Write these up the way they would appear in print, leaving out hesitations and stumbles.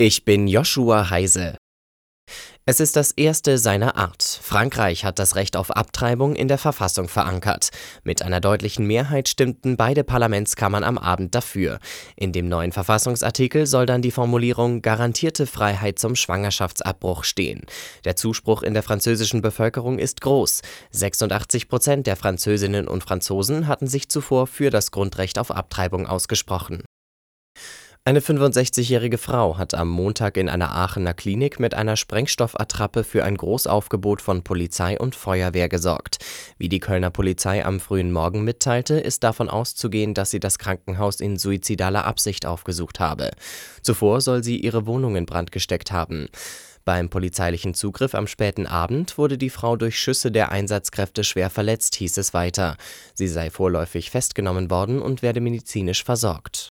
Ich bin Joshua Heise. Es ist das erste seiner Art. Frankreich hat das Recht auf Abtreibung in der Verfassung verankert. Mit einer deutlichen Mehrheit stimmten beide Parlamentskammern am Abend dafür. In dem neuen Verfassungsartikel soll dann die Formulierung „garantierte Freiheit zum Schwangerschaftsabbruch" stehen. Der Zuspruch in der französischen Bevölkerung ist groß. 86% der Französinnen und Franzosen hatten sich zuvor für das Grundrecht auf Abtreibung ausgesprochen. Eine 65-jährige Frau hat am Montag in einer Aachener Klinik mit einer Sprengstoffattrappe für ein Großaufgebot von Polizei und Feuerwehr gesorgt. Wie die Kölner Polizei am frühen Morgen mitteilte, ist davon auszugehen, dass sie das Krankenhaus in suizidaler Absicht aufgesucht habe. Zuvor soll sie ihre Wohnung in Brand gesteckt haben. Beim polizeilichen Zugriff am späten Abend wurde die Frau durch Schüsse der Einsatzkräfte schwer verletzt, hieß es weiter. Sie sei vorläufig festgenommen worden und werde medizinisch versorgt.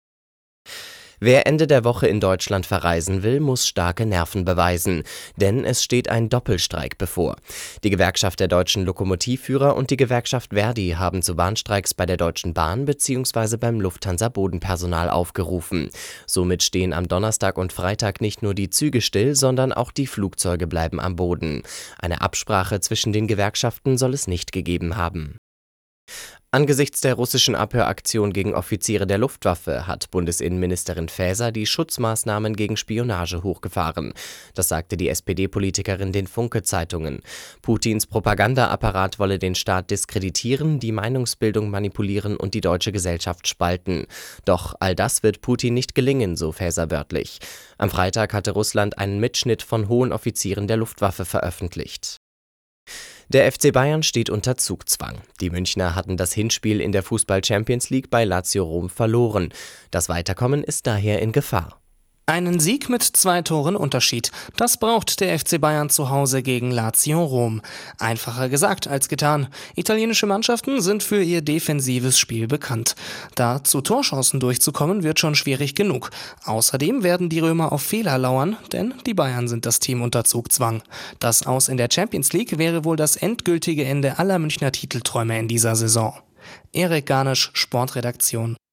Wer Ende der Woche in Deutschland verreisen will, muss starke Nerven beweisen, denn es steht ein Doppelstreik bevor. Die Gewerkschaft der deutschen Lokomotivführer und die Gewerkschaft ver.di haben zu Warnstreiks bei der Deutschen Bahn bzw. beim Lufthansa-Bodenpersonal aufgerufen. Somit stehen am Donnerstag und Freitag nicht nur die Züge still, sondern auch die Flugzeuge bleiben am Boden. Eine Absprache zwischen den Gewerkschaften soll es nicht gegeben haben. Angesichts der russischen Abhöraktion gegen Offiziere der Luftwaffe hat Bundesinnenministerin Faeser die Schutzmaßnahmen gegen Spionage hochgefahren. Das sagte die SPD-Politikerin den Funke-Zeitungen. Putins Propagandaapparat wolle den Staat diskreditieren, die Meinungsbildung manipulieren und die deutsche Gesellschaft spalten. Doch all das wird Putin nicht gelingen, so Faeser wörtlich. Am Freitag hatte Russland einen Mitschnitt von hohen Offizieren der Luftwaffe veröffentlicht. Der FC Bayern steht unter Zugzwang. Die Münchner hatten das Hinspiel in der Fußball-Champions League bei Lazio Rom verloren. Das Weiterkommen ist daher in Gefahr. Einen Sieg mit 2 Toren Unterschied. Das braucht der FC Bayern zu Hause gegen Lazio Rom. Einfacher gesagt als getan. Italienische Mannschaften sind für ihr defensives Spiel bekannt. Da zu Torchancen durchzukommen, wird schon schwierig genug. Außerdem werden die Römer auf Fehler lauern, denn die Bayern sind das Team unter Zugzwang. Das Aus in der Champions League wäre wohl das endgültige Ende aller Münchner Titelträume in dieser Saison. Erik Garnisch, Sportredaktion.